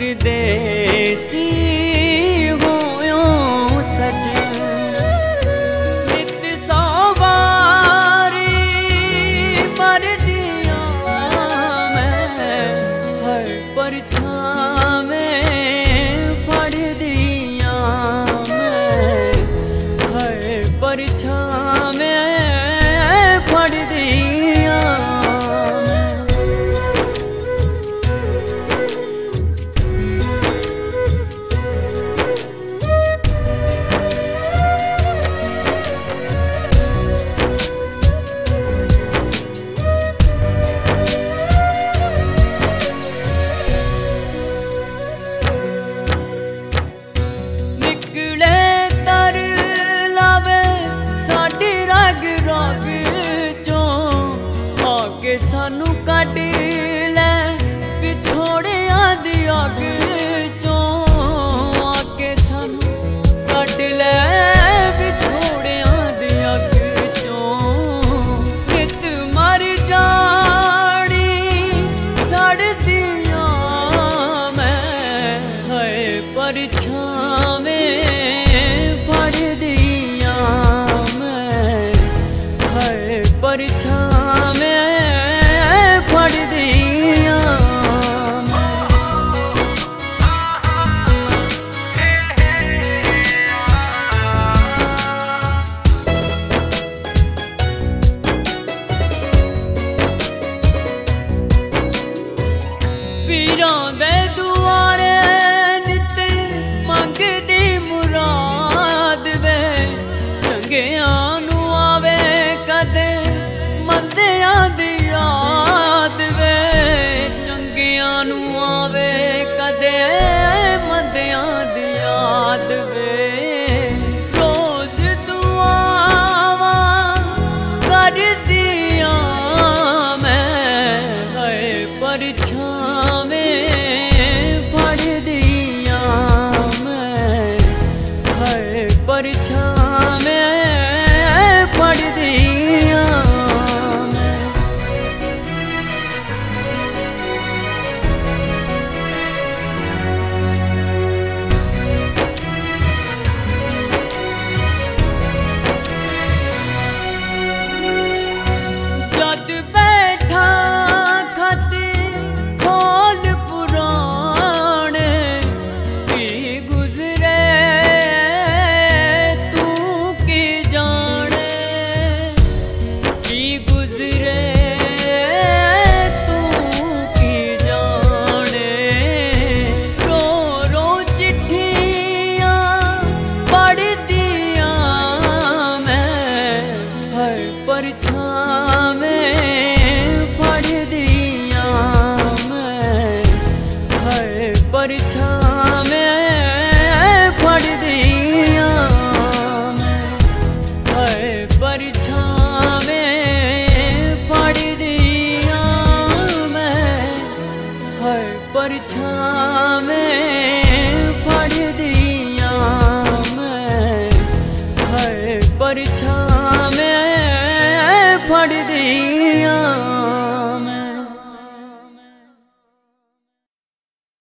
परदेसी होयो सजन नित सवारी मर दिया मैं हर परछावें पढ़ दिया मैं हर परछावें पढ़ दिया सानू कट ले पिछोड़िया दी अग चों आके सानू कट ले पिछोड़िया दी अग चों नित मर जानी सड़ दिया मैं है परछावें पढ़ दिया मैं है परछावें पढ़ दिया पीरां दे दुआरे नित मंगदी मुराद वे चंगियां नू आवे कदे मंदियां दी याद वे चंगियां नू आवे कदे मंदियां दी याद वे रोज दुआवां कर दिया मैं है परछावें पढ़ दिया मैं है परछावें पढ़ दिया परछावें पढ़ दिया मैं हर परछावें पढ़ दिया मैं हर परछावें पढ़ दिया मैं हर परछावें पढ़ दिया मैं हर परछावें पढ़ दिया।